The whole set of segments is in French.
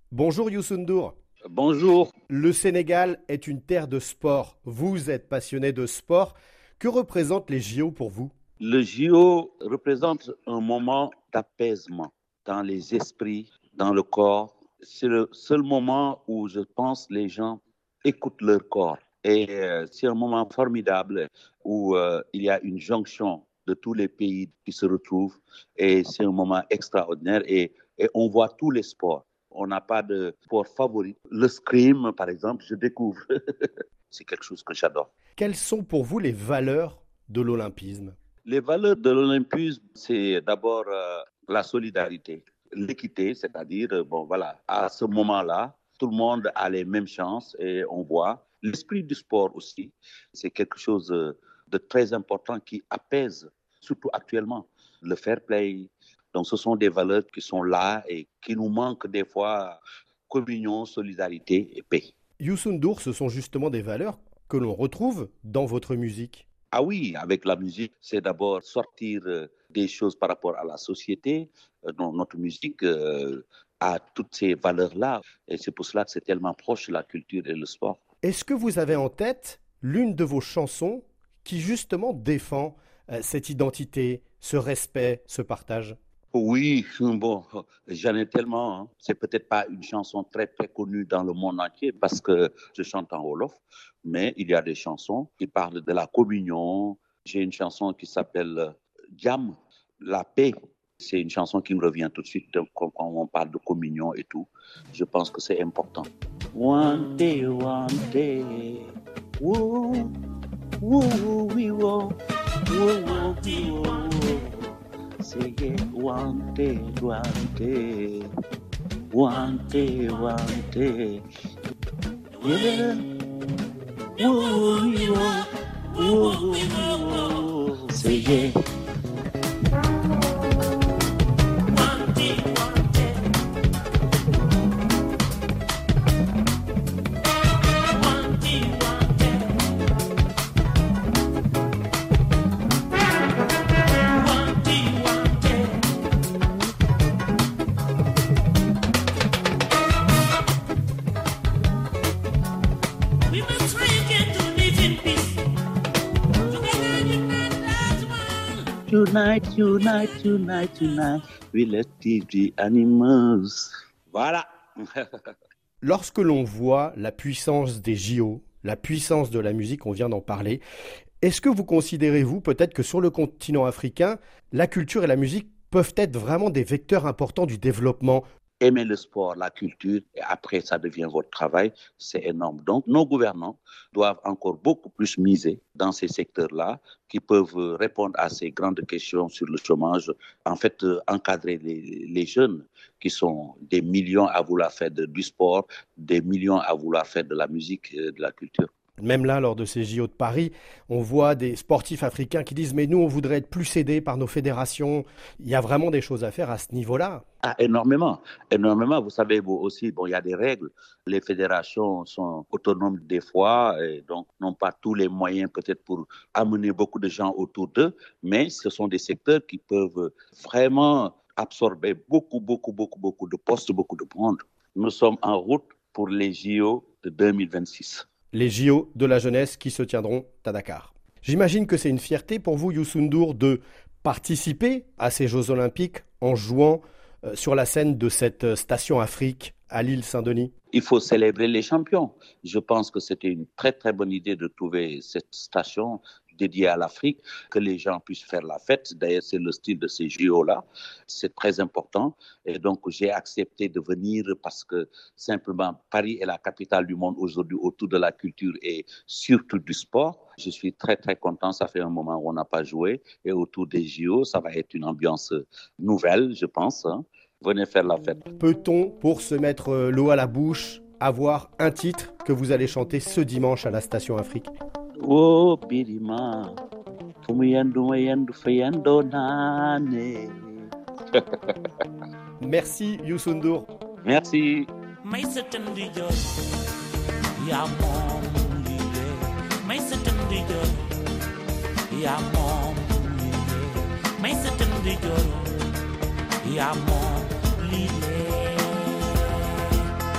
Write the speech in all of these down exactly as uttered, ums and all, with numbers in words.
Bonjour Youssou N'Dour. Bonjour. Le Sénégal est une terre de sport. Vous êtes passionné de sport. Que représentent les J O pour vous? Le J O représente un moment d'apaisement dans les esprits, dans le corps. C'est le seul moment où je pense les gens écoutent leur corps. Et euh, c'est un moment formidable où euh, il y a une jonction de tous les pays qui se retrouvent. Et c'est un moment extraordinaire et, et on voit tous les sports. On n'a pas de sport favori. Le scrim, par exemple, je découvre. C'est quelque chose que j'adore. Quelles sont pour vous les valeurs de l'olympisme? Les valeurs de l'olympisme, c'est d'abord euh, la solidarité, l'équité, c'est-à-dire, euh, bon voilà, à ce moment-là, tout le monde a les mêmes chances et on voit. L'esprit du sport aussi, c'est quelque chose de très important qui apaise, surtout actuellement, le fair play. Donc ce sont des valeurs qui sont là et qui nous manquent des fois, communion, solidarité et paix. Youssou N'Dour, ce sont justement des valeurs que l'on retrouve dans votre musique. Ah oui, avec la musique, c'est d'abord sortir euh, des choses par rapport à la société. Euh, donc notre musique euh, a toutes ces valeurs-là et c'est pour cela que c'est tellement proche de la culture et le sport. Est-ce que vous avez en tête l'une de vos chansons qui justement défend euh, cette identité, ce respect, ce partage? Oui, bon, j'en ai tellement. Hein. C'est peut-être pas une chanson très très connue dans le monde entier parce que je chante en wolof, mais il y a des chansons qui parlent de la communion. J'ai une chanson qui s'appelle Jam, la paix. C'est une chanson qui me revient tout de suite quand on parle de communion et tout. Je pense que c'est important. One day, one day, woo, woo, woo, woo, woo, woo. Say it one day, one day, one day, one day. Yeah. Whoa, whoa, whoa, whoa. Say it. Tonight, tonight, tonight, tonight, we let the animals. Voilà. Lorsque l'on voit la puissance des J O, la puissance de la musique, on vient d'en parler, est-ce que vous considérez, vous, peut-être que sur le continent africain, la culture et la musique peuvent être vraiment des vecteurs importants du développement? Aimer le sport, la culture, et après ça devient votre travail, c'est énorme. Donc nos gouvernants doivent encore beaucoup plus miser dans ces secteurs-là, qui peuvent répondre à ces grandes questions sur le chômage, en fait euh, encadrer les, les jeunes qui sont des millions à vouloir faire de, du sport, des millions à vouloir faire de la musique, euh, de la culture. Même là, lors de ces J O de Paris, on voit des sportifs africains qui disent « mais nous, on voudrait être plus aidés par nos fédérations ». Il y a vraiment des choses à faire à ce niveau-là. Ah, énormément, énormément. Vous savez, vous aussi, bon, il y a des règles. Les fédérations sont autonomes des fois et donc n'ont pas tous les moyens peut-être pour amener beaucoup de gens autour d'eux, mais ce sont des secteurs qui peuvent vraiment absorber beaucoup, beaucoup, beaucoup, beaucoup de postes, beaucoup de monde. Nous sommes en route pour les J O de deux mille vingt-six. Les J O de la jeunesse qui se tiendront à Dakar. J'imagine que c'est une fierté pour vous, Youssou N'Dour, de participer à ces Jeux Olympiques en jouant euh, sur la scène de cette station Afrique à l'île Saint-Denis. Il faut célébrer les champions. Je pense que c'était une très très bonne idée de trouver cette station dédiée à l'Afrique, que les gens puissent faire la fête. D'ailleurs, c'est le style de ces J O-là. C'est très important. Et donc, j'ai accepté de venir parce que simplement, Paris est la capitale du monde aujourd'hui autour de la culture et surtout du sport. Je suis très très content. Ça fait un moment où on n'a pas joué. Et autour des J O, ça va être une ambiance nouvelle, je pense. Hein. Venez faire la fête. Peut-on, pour se mettre l'eau à la bouche, avoir un titre que vous allez chanter ce dimanche à la Station Afrique? Oh, Birima, Merci Youssou N'Dour. Merci. Yeah,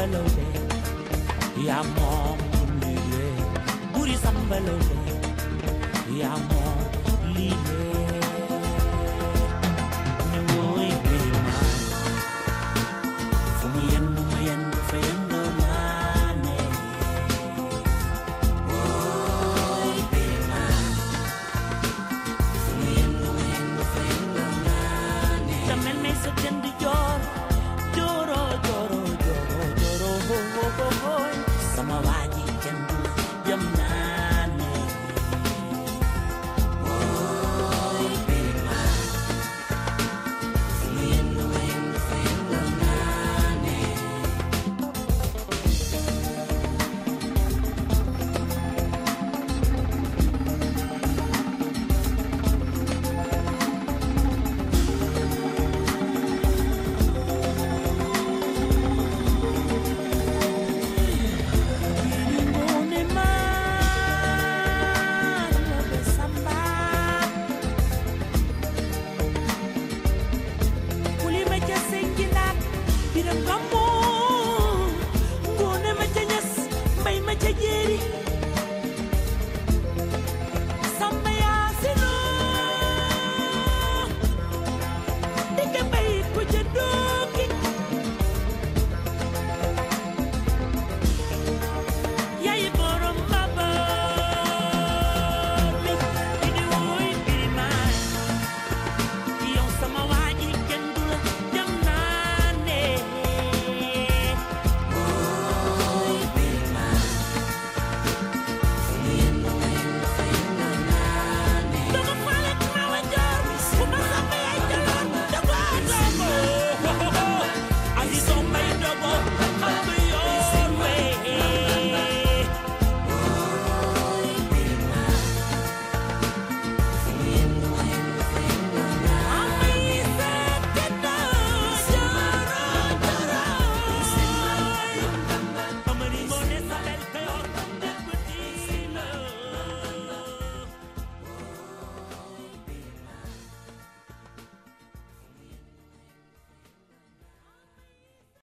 sambalole ya mom buri sambalole ya mom libe